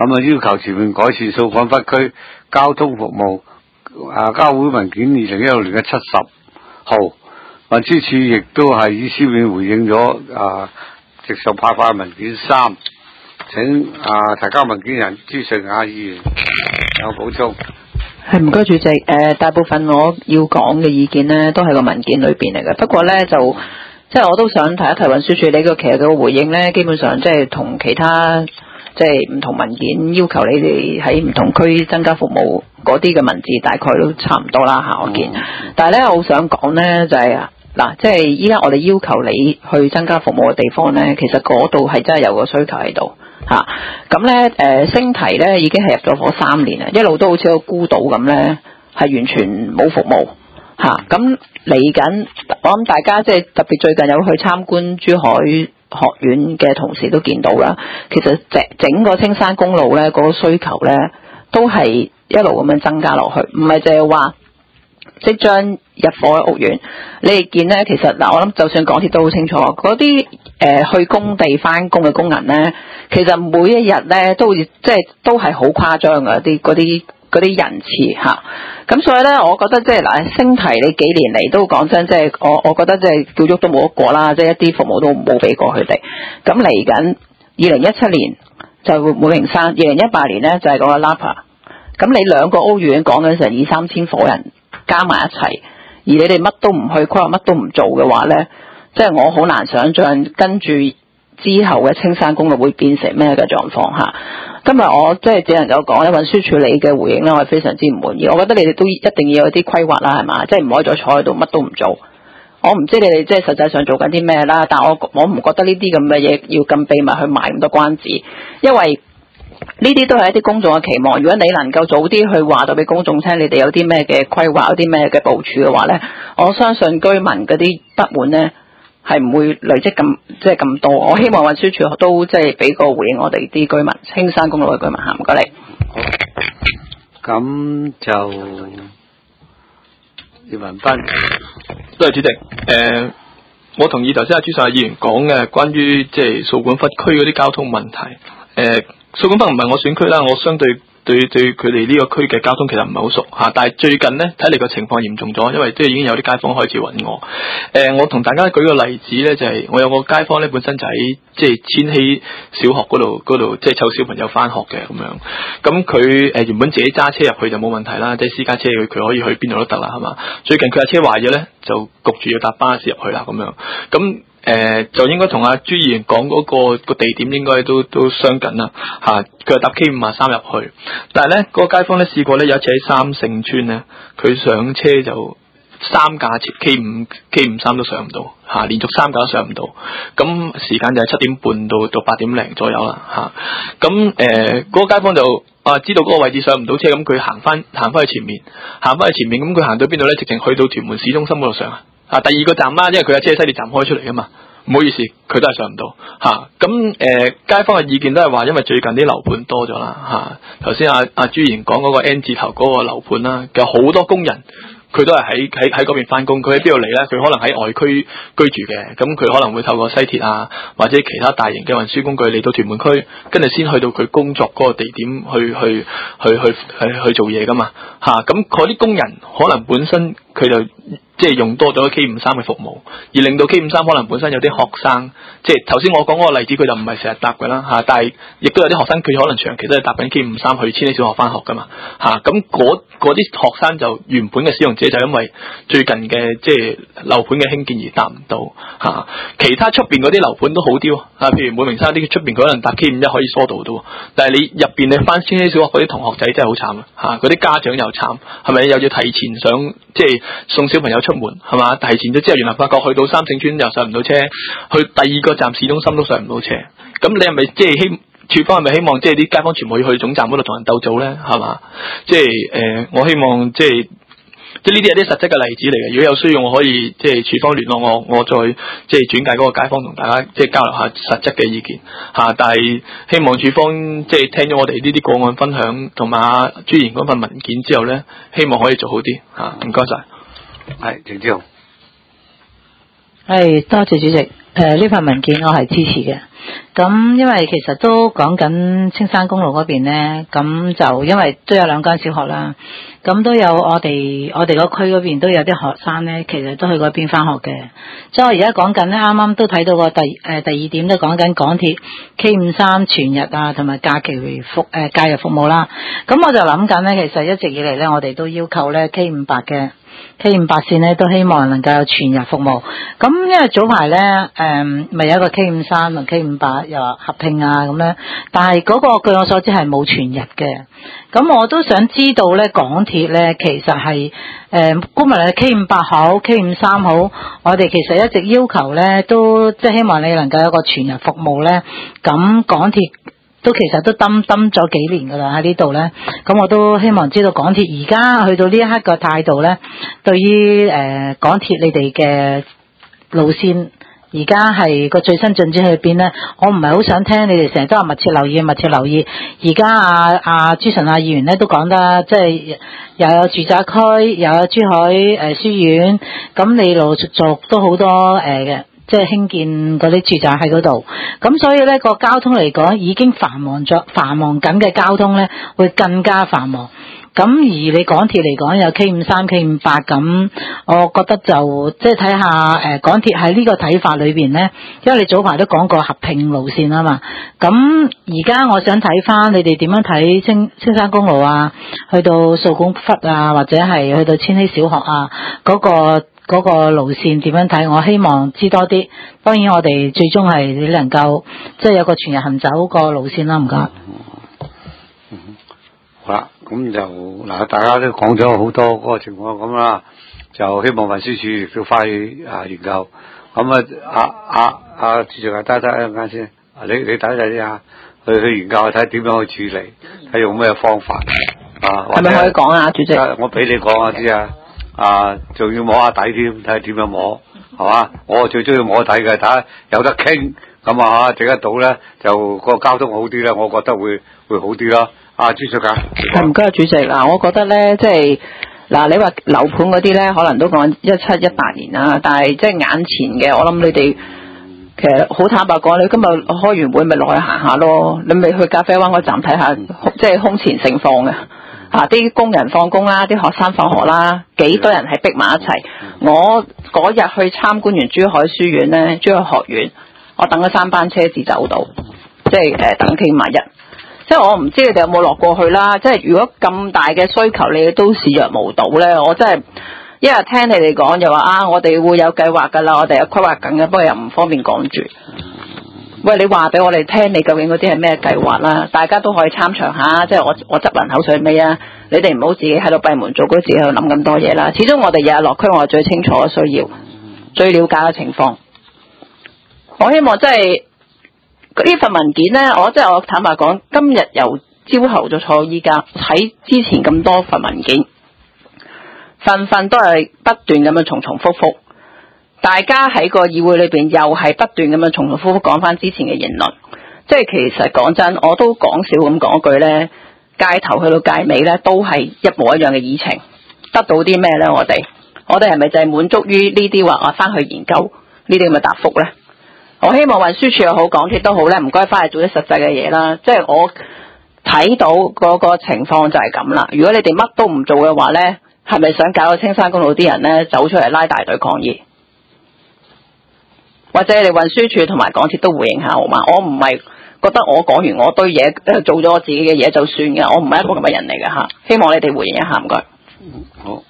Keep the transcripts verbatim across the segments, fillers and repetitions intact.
咁啊要求全面改善掃管笏區交通服務。啊，交會文件二零一六年嘅七十號，運輸署亦都係以書面回應咗啊，直屬派發文件三，請啊提交文件人朱瑞雅議員有補充。 係唔該主席，誒、呃、大部分我要講嘅意見呢，都係個文件裏邊嚟嘅。不過呢，就即係我都想提一提運輸署你個其實個回應呢，基本上即係同其他即係唔同文件要求你哋喺唔同區增加服務嗰啲嘅文字，大概都差唔多啦嚇。我見，但係呢，我好想講呢，就係、是、嗱，即係依家我哋要求你去增加服務嘅地方呢，其實嗰度係真係有個需求喺度。嚇，咁咧誒星堤咧已經係入咗伙三年啦，一路都好似個孤島咁咧，係完全冇服務嚇。咁嚟緊，我諗大家即係特別最近有去參觀珠海學院嘅同事都見到啦。其實整整個青山公路咧嗰個需求咧，都係一路咁樣增加落去，唔係淨係話即將入伙嘅屋苑。你哋見咧，其實嗱，我諗就算港鐵都好清楚，嗰啲誒去工地翻工嘅工人咧，其實每一日咧都即係都係好誇張嘅啲嗰啲嗰啲人次嚇。咁所以咧，我覺得即係嗱，星堤你幾年嚟都講真，即係我我覺得即係叫喐都冇得過啦，即係一啲服務都冇俾過佢哋。咁嚟緊二零一七年就會武陵山，二零一八年咧就係嗰個 Lapa。咁你兩個屋苑講緊成二三千伙人加埋一齊。而你哋乜都唔去規劃，乜都唔做嘅話呢，即係我好難想像跟住之後嘅青山公路會變成咩嘅狀況嚇。今日我即係只能夠講咧，運輸署理嘅回應咧，我係非常之唔滿意。我覺得你哋都一定要有啲規劃啦，係嘛？即係唔可以再坐喺度乜都唔做。我唔知你哋即係實際上做緊啲咩啦，但我我唔覺得呢啲咁嘅嘢要咁秘密去賣咁多關子，因為呢啲都係一啲公眾嘅期望。如果你能夠早啲去話到俾公眾聽，你哋有啲咩嘅規劃，有啲咩嘅部署嘅話呢，我相信居民嗰啲不滿呢係唔會累積咁即係咁多。我希望運輸署都即係俾個回應我哋啲居民，青山公路嘅居民嚇，唔該你。 咁就葉文斌， 多謝主席。誒、呃，我同意頭先阿朱瑞雅議員講嘅關於即係掃管笏區嗰啲交通問題。誒、呃。掃管笏唔係我選區啦，我相對對對佢哋呢個區嘅交通其實唔係好熟嚇，但係最近呢，睇嚟個情況嚴重咗，因為即係已經有啲街坊開始揾我。誒、呃，我同大家舉個例子呢，就係、是、我有個街坊呢，本身就喺即係千禧小學嗰度嗰度，即係湊小朋友返學嘅咁樣。咁佢誒原本自己揸車入去就冇問題啦，即係私家車佢佢可以去邊度都得啦，係嘛？最近佢架車壞咗呢，就焗住要搭巴士入去啦咁樣。咁誒、呃，就應該同阿朱議員講嗰、那個、那個地點應該都都相近啦，吓佢係搭 K 五三入去，但係咧嗰、那個街坊咧試過咧有一次喺三聖村咧，佢上車就三架 K 五 K 五三都上唔到，吓、啊、連續三架都上唔到，咁時間就係七點半到到八點零左右啦，吓咁誒嗰個街坊就啊知道嗰個位置上唔到車，咁佢行翻行翻去前面，行翻去前面，咁佢行到邊度咧？直情去到屯門市中心嗰度上。啊，第二個站啦，因為佢架車喺西鐵站開出嚟噶嘛，唔好意思，佢都係上唔到吓。咁、啊、誒、呃，街坊嘅意見都係話，因為最近啲樓盤多咗啦吓。頭先阿阿朱賢講嗰個 N 字頭嗰個樓盤啦，其實好多工人。佢都係喺喺喺嗰邊翻工，佢喺邊度嚟咧？佢可能喺外區居住嘅，咁佢可能會透過西鐵啊，或者其他大型嘅運輸工具嚟到屯門區，跟住先去到佢工作嗰個地點去去去去去去做嘢噶嘛嚇。咁嗰啲工人可能本身佢就即係用多咗 K 五三嘅服務，而令到 K 五三可能本身有啲學生，即係頭先我講嗰個例子，佢就唔係成日搭㗎啦嚇，但係亦都有啲學生佢可能長期都係搭緊 K 五三去千禧小學翻學㗎嘛嚇。咁嗰啲學生就原本嘅使用者就因為最近嘅即係樓盤嘅興建而搭唔到嚇。其他出邊嗰啲樓盤都好啲啊，譬如武陵山啲出邊佢可能搭 K 五一可以疏導到，但係你入邊你翻千禧小學嗰啲同學仔真係好慘啊嚇，嗰啲家長又慘，係咪又要提前上即係送小朋友出門係嘛？提前咗之後，原來發覺去到三聖村又上唔到車，去第二個站市中心都上唔到車。咁你係咪即係希處方係咪希望即係啲街坊全部要去總站嗰度同人鬥做咧？係嘛？即係誒、呃，我希望即係即係呢啲係啲實質嘅例子嚟嘅。如果有需要，我可以即係處方聯絡我，我再即係轉介嗰個街坊同大家即係交流下實質嘅意見嚇、啊。但係希望處方即係聽咗我哋呢啲個案分享同埋阿朱賢嗰份文件之後咧，希望可以做好啲嚇。唔該晒。 係鄭志雄。 係多謝主席。 誒呢份文件我係支持嘅。咁因為其實都講緊青山公路嗰邊咧，咁就因為都有兩間小學啦，咁都有我哋我哋個區嗰邊都有啲學生咧，其實都去嗰邊翻學嘅。即係我而家講緊咧，啱啱都睇到個第誒、呃、第二點都講緊港鐵 K 五三全日啊，同埋假期服誒假日服務啦。咁我就諗緊咧，其實一直以嚟咧，我哋都要求咧 K 五八嘅。K 五八線咧都希望能夠有全日服務，咁因為早排咧誒咪有一個 K 五三同 K 五八又話合併啊咁咧，但係嗰個據我所知係冇全日嘅，咁我都想知道咧港鐵咧其實係誒估唔係 K 五八好 K 五三好，我哋其實一直要求咧都即係希望你能夠有個全日服務咧，咁港鐵都其實都蹲蹲咗幾年噶啦喺呢度咧，咁我都希望知道港鐵而家去到呢一刻嘅態度咧，對於誒、呃、港鐵你哋嘅路線而家係個最新進展去邊咧？我唔係好想聽你哋成日都話密切留意密切留意，而家阿阿朱晨亞議員咧都講得即係又有住宅區，又有珠海誒、呃、書院，咁你陸陸續續都好多誒嘅。呃即係興建嗰啲住宅喺嗰度，咁所以咧個交通嚟講已經繁忙咗，繁忙緊嘅交通咧會更加繁忙。咁而你港鐵嚟講有 K 五三 K 五八咁，我覺得就即係睇下誒港鐵喺呢個睇法裏邊咧，因為你早排都講過合併路線啊嘛。咁而家我想睇翻你哋點樣睇青青山公路啊，去到掃管笏啊，或者係去到千禧小學啊嗰個。嗰個路線點樣睇？我希望知多啲。當然我哋最終係你能夠即係有個全日行走個路線啦。唔該。 嗯，好啦，咁就嗱，大家都講咗好多嗰個情況咁啦，就希望運輸署亦都快啊研究。咁啊，阿阿阿主席啊，得得一陣間先。你你睇睇下，去去研究下睇點樣去處理，睇用咩方法啊？ 係咪可以講啊，主席？ 我俾你講下知啊。啊，仲要摸下底添，睇下點樣摸，係嘛？我最中意摸底嘅，睇下有得傾，咁啊整得到咧，就個交通好啲咧，我覺得會會好啲咯。啊，朱小姐， 係唔該，主席嗱，我覺得咧，即係嗱，你話樓盤嗰啲咧，可能都講一七一八年啦，但係即係眼前嘅，我諗你哋其實好坦白講，你今日開完會咪落去行下咯，你咪去咖啡灣嗰站睇下，即係空前盛況嘅。啊！啲工人放工啦，啲學生放學啦，幾多人係逼埋一齊。我嗰日去參觀完珠海書院咧，珠海學院，我等咗三班車至走到，即係誒、呃、等幾萬日。即係我唔知你哋有冇落過去啦。即係如果咁大嘅需求，你都視若無睹咧，我真係一日聽你哋講就話啊，我哋會有計劃㗎啦，我哋有規劃緊嘅，不過又唔方便講住。喂，你話俾我哋聽，你究竟嗰啲係咩計劃啦？大家都可以參詳下，即係我我執人口水尾啊！你哋唔好自己喺度閉門做，自己喺度諗咁多嘢啦。始終我哋日日落區，我係最清楚嘅需要，最了解嘅情況。我希望即係呢份文件呢，我即係我坦白講，今日由朝頭就坐到依家，睇之前咁多份文件，份份都係不斷咁樣重重複複。大家喺個議會裏邊又係不斷咁樣重重複複講翻之前嘅言論，即係其實講真，我都講笑咁講句呢，界頭去到界尾呢，都係一模一樣嘅議程，得到啲咩呢？我哋我哋係咪就係滿足於呢啲話我翻去研究呢啲咁嘅答覆呢？我希望運輸署又好，港鐵都好呢，唔該翻去做啲實際嘅嘢啦。即係我睇到嗰個情況就係咁啦。如果你哋乜都唔做嘅話呢，係咪想搞到青山公路啲人呢走出嚟拉大隊抗議？或者你運輸署同埋港鐵都回應下好嘛？我唔係覺得我講完我堆嘢，做咗我自己嘅嘢就算嘅，我唔係一個咁嘅人嚟嘅嚇。希望你哋回應一下，唔該。 好，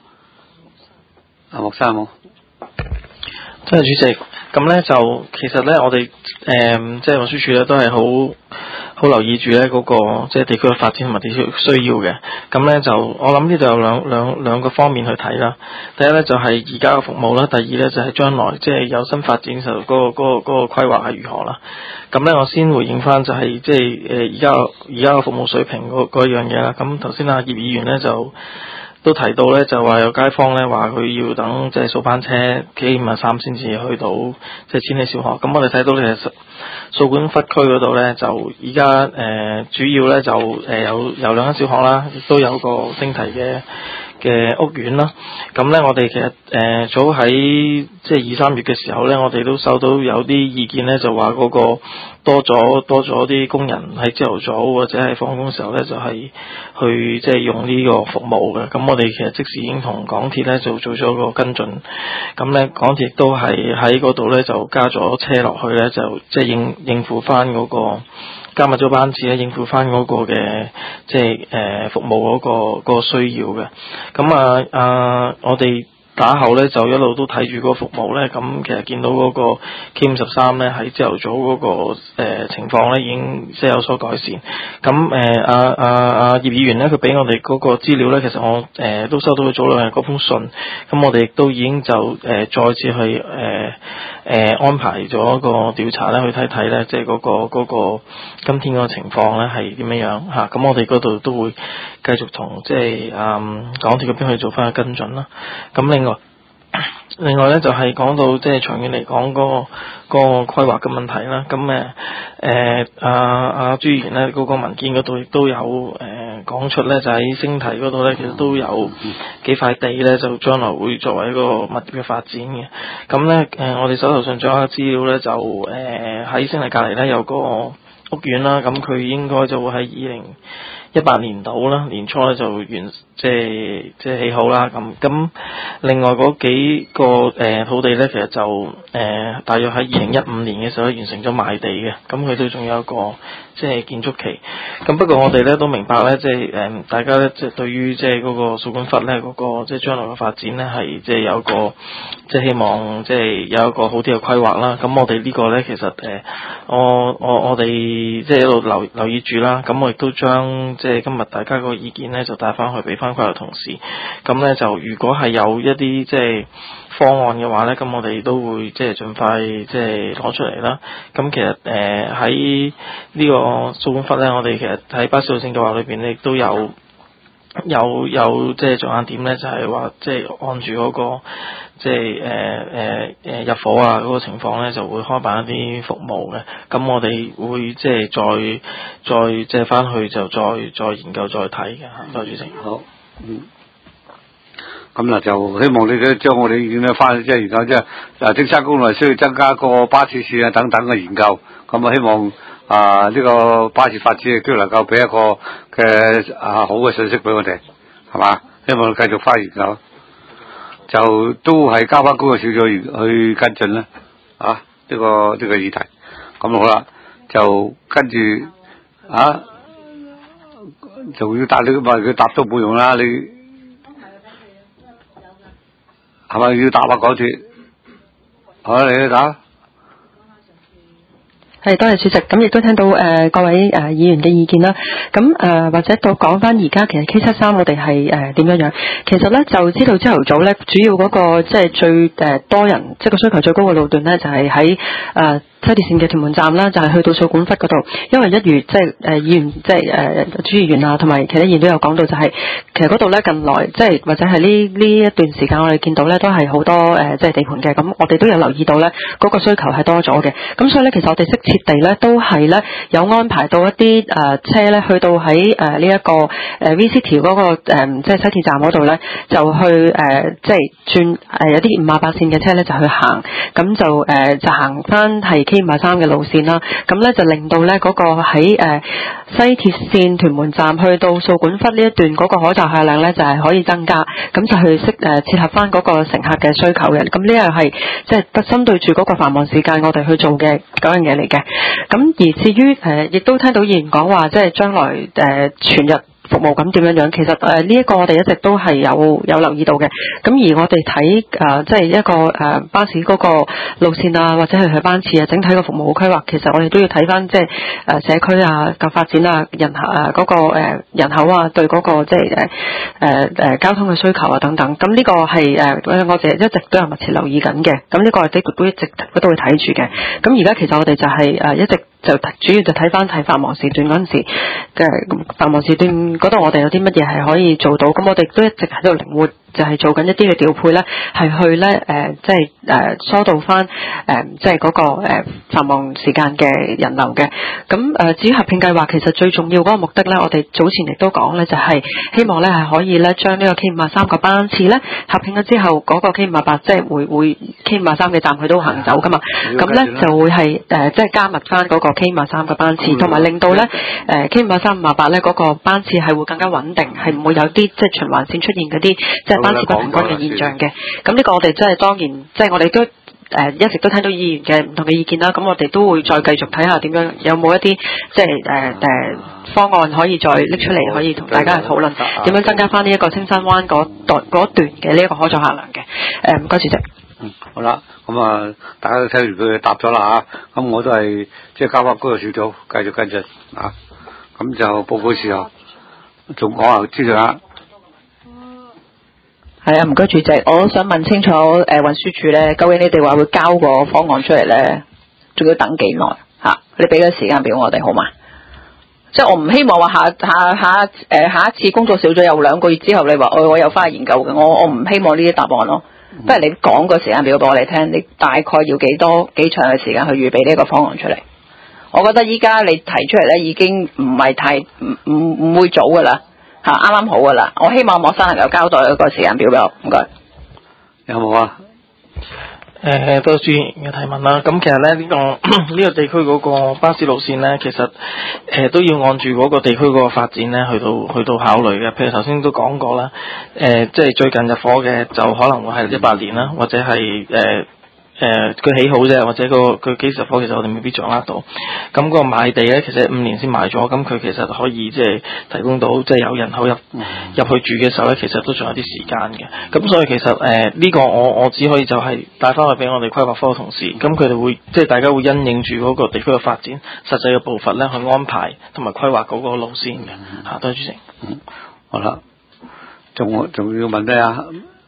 阿莫生好。 多謝主席。咁咧就其實咧，我哋誒即係運輸署咧都係好好留意住咧嗰個即係地區嘅發展同埋地區需要嘅。咁咧就我諗呢度有兩兩兩個方面去睇啦。第一咧就係而家嘅服務啦，第二咧就係將來即係有新發展時候嗰個嗰個嗰個規劃係如何啦。咁咧我先回應翻就係即係誒而家而家嘅服務水平嗰嗰樣嘢啦。咁頭先阿葉議員咧就都提到咧，就話有街坊咧話佢要等即係掃班車幾五啊三先至去到即係千禧小學。咁我哋睇到咧，其實掃管笏區嗰度咧就而家誒主要咧就誒、呃、有有兩間小學啦，亦都有個升提嘅嘅屋苑啦。咁咧我哋其實誒、呃、早喺即係二三月嘅時候咧，我哋都收到有啲意見咧，就話嗰個多咗多咗啲工人喺朝頭早或者係放工時候咧，就係、是、去即係用呢個服務嘅。咁我哋其實即時已經同港鐵咧就做咗個跟進。咁咧港鐵亦都係喺嗰度咧就加咗車落去咧，就即係應應付翻嗰、那個加密咗班次咧，應付翻嗰個嘅即係誒、呃、服務嗰、那個嗰、那個需要嘅。咁啊啊，我哋打後咧就一路都睇住嗰個服務咧，咁其實見到嗰個 K 五十三咧喺朝頭早嗰、那個誒、呃、情況咧已經即係有所改善。咁誒阿阿阿葉議員咧佢俾我哋嗰個資料咧，其實我誒、呃、都收到佢早兩日嗰封信，咁我哋亦都已經就誒、呃、再次去誒誒、呃呃、安排咗一個調查咧，去睇睇咧，即係嗰個嗰、那個今天嗰個情況咧係點樣樣嚇。咁、啊、我哋嗰度都會繼續同即係嗯港鐵嗰邊去做翻個跟進啦。咁另外另外咧就係、是、講到即係長遠嚟講嗰個嗰、那個規劃嘅問題啦。咁誒誒阿阿朱議員咧嗰個文件嗰度亦都有誒、呃、講出咧，就喺星堤嗰度咧其實都有幾塊地咧，就將來會作為一個物業嘅發展嘅。咁咧誒我哋手頭上掌握嘅資料咧就誒喺、呃、星堤隔離咧有個屋苑啦，咁佢應該就會喺二零一八年度啦，年初咧就完即係即係起好啦。咁咁另外嗰幾個誒、呃、土地咧，其實就誒、呃、大約喺二零一五年嘅時候完成咗賣地嘅。咁佢都仲有一個即係建築期。咁不過我哋咧都明白咧，即係誒大家咧即係對於即係嗰個掃管笏咧嗰個即係將來嘅發展咧係即係有個即係希望即係有一個好啲嘅規劃啦。咁我哋呢個咧其實誒、呃、我我我哋即係一路留留意住啦。咁我亦都將即係今日大家個意見咧就帶翻去俾翻規劃同事。咁咧就如果係有一啲即係方案嘅話咧，咁我哋都會即係盡快即係攞出嚟啦。咁其實誒喺呢個掃管笏咧，我哋其實喺巴士路線計劃裏邊咧亦都有有有即係着眼點咧，就係話即係按住嗰個即係誒誒誒入伙啊嗰個情況咧，就會開辦一啲服務嘅。咁我哋會即係再再即係翻去就再再研究再睇嘅嚇。多謝主席。 好，嗯。咁嗱就希望你咧將我哋意見咧翻即係研究即係啊青山公路需要增加個巴士線啊等等嘅研究。咁啊希望啊呢、這個巴士發展亦都能夠俾一個嘅啊好嘅信息俾我哋，係嘛？希望繼續翻研究，就都係交翻工作小組去跟進啦。啊呢、這個呢、這個議題，咁好啦，就跟住啊就要答你問佢答都冇用啦，你係咪要答啊港鐵？好啦，你去答。 係，多謝主席。咁亦都聽到誒、呃、各位誒、呃、議員嘅意見啦。咁誒、呃、或者到講翻而家其實 K 七三我哋係誒點樣樣？其實咧就知道朝頭早咧，主要嗰、那個即係最誒、呃、多人，即係個需求最高嘅路段咧，就係喺誒西鐵線嘅屯門站啦，就係、是、去到掃管笏嗰度。因為一如即係誒議員，即係誒朱議員啊，同埋其他議員都有講到、就是，就係其實嗰度咧近來即係或者係呢呢一段時間，我哋見到咧都係好多誒即係地盤嘅。咁我哋都有留意到咧，嗰、那個需求係多咗嘅。咁所以咧，其實我哋適切地咧都係咧有安排到一啲誒、呃、車咧去到喺誒呢一個誒 V City 嗰、那個誒、呃、即係西鐵站嗰度咧，就去誒、呃、即係轉誒、呃、有啲五啊八線嘅車咧就去行，咁就誒、呃、就行翻係 K 五啊三嘅路線啦。咁咧就令到咧嗰、那個喺誒、呃、西鐵線屯門站去到掃管笏呢一段嗰個可載客量咧就係、是、可以增加，咁就去適誒切合翻嗰個乘客嘅需求嘅。咁呢樣係即係特針對住嗰個繁忙時間我哋去做嘅嗰樣嘢嚟嘅。咁而至於誒，亦、呃、都聽到議員講話，即係將來誒、呃、全日服務咁點樣樣？其實誒呢一個我哋一直都係有有留意到嘅。咁而我哋睇誒即係一個誒、呃、巴士嗰個路線啊，或者係佢班次啊，整體個服務規劃，其實我哋都要睇翻即係誒社區啊嘅發展啊，人口誒嗰個誒人口啊，對嗰個即係誒誒誒交通嘅需求啊等等。咁呢個係誒我哋一直都有密切留意緊嘅。咁呢個係的都一直都會睇住嘅。咁而家其實我哋就係誒一直就主要就睇翻睇繁忙時段嗰陣時嘅繁忙時段嗰度，我哋有啲乜嘢係可以做到？咁我哋都一直喺度靈活就係、是、做緊一啲嘅調配咧，係去咧誒即係誒疏導翻誒即係嗰個誒繁忙時間嘅人流嘅。咁誒至於合併計劃，其實最重要嗰個目的咧，我哋早前亦都講咧，就係、是、希望咧係可以咧將呢個 K 五十三個班次咧合併咗之後，嗰、那個 K 五十八即係會會 K 五十三嘅站佢都行走噶嘛。咁咧就會係誒即係加密翻嗰個 K 五十三嘅班次，同埋令到咧誒 K 五十三、五十八咧嗰個班次係會更加穩定，係唔會有啲即係循環線出現嗰啲即係班次不平均嘅現象嘅。咁呢個我哋真係當然即係我哋都誒、呃、一直都聽到議員嘅唔同嘅意見啦。咁我哋都會再繼續睇下點樣有冇一啲即係誒誒方案可以再拎出嚟，可以同大家去討論點樣增加翻呢一個青山灣嗰段嗰段嘅呢一個可載客量嘅。誒唔該主席。 嗯，好啦，咁啊，大家都聽完佢答咗啦嚇，咁我都係即係交翻嗰個小組繼續跟進啊，咁就報告時候仲講下知道下。 係啊，唔該主席，我想問清楚誒、呃、運輸署咧，究竟你哋話會交個方案出嚟咧，仲要等幾耐嚇？你俾個時間俾我哋好嘛？即係我唔希望話下下下誒、呃、下一次工作小組有兩個月之後，你話我我又翻去研究嘅，我我唔希望呢啲答案咯。不如你講個時間表俾我哋聽，你大概要幾多幾長嘅時間去預備呢個方案出嚟？我覺得依家你提出嚟咧已經唔係太唔唔唔會早噶啦嚇，啱啱好噶啦。我希望莫生能夠交代一個時間表俾我，唔該。 有冇啊？ 誒，多謝主持人嘅提問啦。咁其實咧呢、呢個呢個地區嗰個巴士路線咧，其實誒、呃、都要按住嗰個地區嗰個發展咧，去到去到考慮嘅。譬如頭先都講過啦，誒、呃、即係最近入伙嘅就可能會係一八年啦，或者係誒。呃誒佢、呃、起好啫，或者、個佢幾時入伙，其實我哋未必掌握到。咁、個賣地咧，其實五年先賣咗，咁佢其實可以即係提供到，即係有人口入入去住嘅時候咧，其實都仲有啲時間嘅。咁所以其實誒呢、呃呢個我我只可以就係帶翻去俾我哋規劃科嘅同事，咁佢哋會即係大家會因應住嗰個地區嘅發展，實際嘅步伐咧去安排同埋規劃嗰個路線嘅。嚇、啊，多謝主席。 嗯，好啦，仲仲要問咩啊？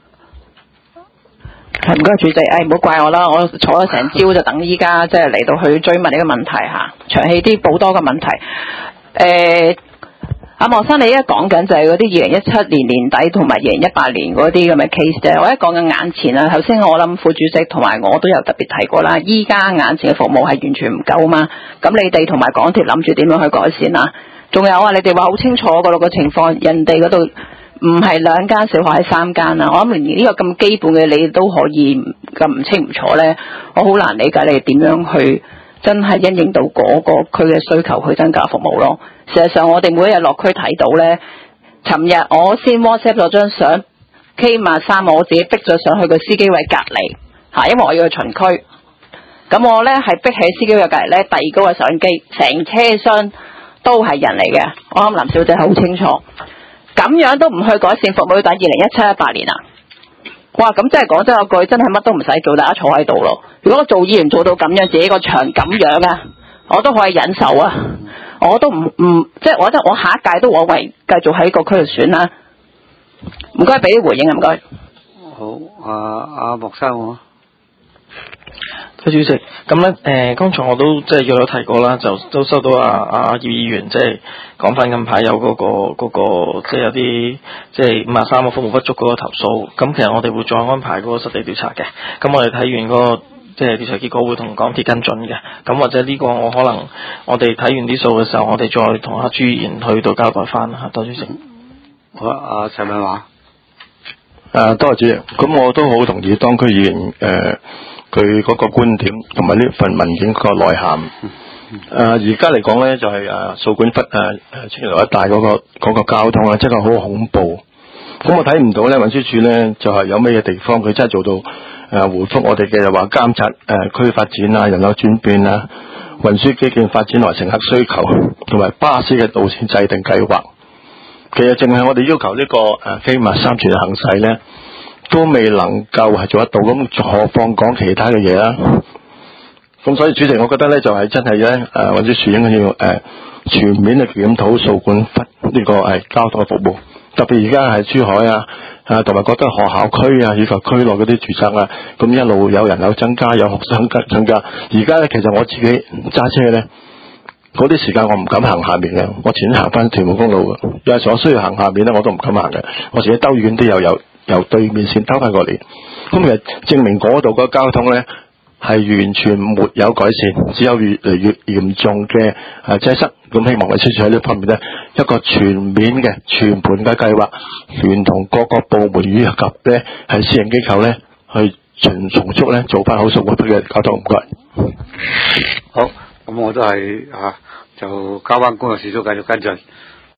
唔該主席，誒唔好怪我啦，我坐咗成朝就等依家即係嚟到去追問呢個問題嚇，長氣啲補多個問題。誒、阿莫生，你而家講緊就係嗰啲二零一七年年底同埋二零一八年嗰啲咁嘅 case 啫。我一講緊眼前啊，頭先我諗副主席同埋我都有特別提過啦，依家眼前嘅服務係完全唔夠嘛。咁你哋同埋港鐵諗住點樣去改善啊？仲有啊，你哋話好清楚嗰度個情況，人哋嗰度。唔係兩間小學，係三間啊！我諗連呢個咁基本嘅你都可以咁唔清唔楚呢，我好難理解你哋點樣去真係因應到嗰個區嘅需求去增加服務咯。事實上，我哋每一日落區睇到呢，尋日我先 WhatsApp 咗張相 K 五十三，我自己逼咗上去個司機位隔離嚇，因為我要去巡區。咁我呢係逼喺司機位隔離呢，遞高個相機，成車廂都係人嚟嘅。我諗林小姐好清楚。咁樣都唔去改善服務，要等二零一七一八年啊！哇，咁真係講真有句，真係乜都唔使做，大家坐喺度咯。如果我做議員做到咁樣，自己個場咁樣啊，我都可以忍受啊！我都唔唔，即係我覺得我下一屆都我為繼續喺個區度選啦。唔該，俾啲回應啊！唔該。 好，阿阿莫生我。 主席，咁咧誒，剛才我都即係有提過啦，就都收到阿阿葉議員即係講翻近排有嗰、嗰個嗰、嗰個即係有啲即係五十三個服務不足嗰個投訴，咁其實我哋會再安排嗰個實地調查嘅，咁我哋睇完嗰、嗰個即係調查結果會同港鐵跟進嘅，咁或者呢個我可能我哋睇完啲數嘅時候，我哋再同阿朱議員去到交代翻嚇，多謝主席。 好，阿陳文華。 誒，多謝主席。咁我都好同意當區議員誒。呃佢嗰個觀點同埋呢份文件個內涵，誒而家嚟講咧就係誒掃管笏誒誒青年路一帶嗰個嗰個交通啊，真係好恐怖。咁我睇唔到咧運輸署咧就係有咩嘢地方佢真係做到誒回覆我哋嘅，又話監察誒區發展啊、人口轉變啊、運輸基建發展同埋乘客需求，同埋巴士嘅路線制定計劃。其實淨係我哋要求呢個誒K五十三全日行駛咧，都未能夠係做得到，咁何況講其他嘅嘢啦。咁所以主席，我覺得咧就係、是、真係咧誒，運輸署應該要誒、呃、全面去檢討掃管笏呢個係交通嘅服務，特別而家係珠海啊啊，同埋覺得學校區啊以及區內嗰啲住宅啊，咁一路有人口增加，有學生增加。而家咧其實我自己揸車咧，嗰啲時間我唔敢行下面嘅，我前行翻屯門公路嘅。有陣時我需要行下面咧，我都唔敢行嘅。我自己兜遠啲又有。 由對面線兜翻過嚟。咁其實證明嗰度個交通咧係完全沒有改善，只有越嚟越嚴重嘅誒擠塞。咁希望運輸署喺呢方面咧一個全面嘅全盤嘅計劃，聯同各個部門以及咧係私人機構咧去盡從速咧做翻好掃管笏嘅交通。唔該。 好，咁我都係啊，就交翻工作小組繼續跟進。